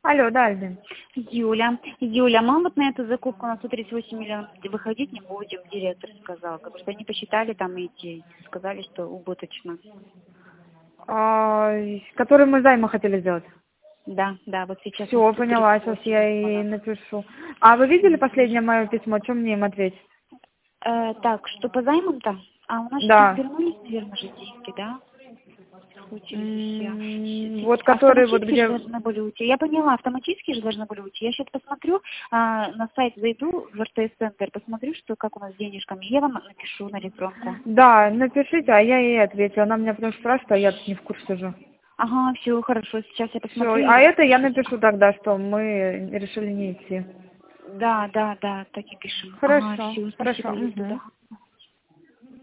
Алло, да, Альбин. Юля, мы вот на эту закупку на 138 миллионов выходить не будем, директор сказал. Потому что они посчитали там эти, сказали, что убыточно. Который мы займы хотели сделать. Да, вот сейчас. Все, поняла, сейчас я ей напишу. А вы видели последнее мое письмо? Что мне им ответить? Так, что по займам-то? А у нас Да. что-то вернулись, наверное, же деньги, да? Вот которые вот где... должны были уйти. Я поняла, автоматически же должны были уйти. Я сейчас посмотрю, на сайт зайду в РТС-центр, посмотрю, что как у нас с денежками. Я вам напишу на электронку. Да, напишите, а я ей ответила. Она меня потом спрашивает, а я тут не в курсе же. Ага, все, хорошо, сейчас я посмотрю. Все, а это я напишу тогда, что мы решили не идти. Да, так и пишем. Хорошо, Ага, все, хорошо. спасибо, Юля, да.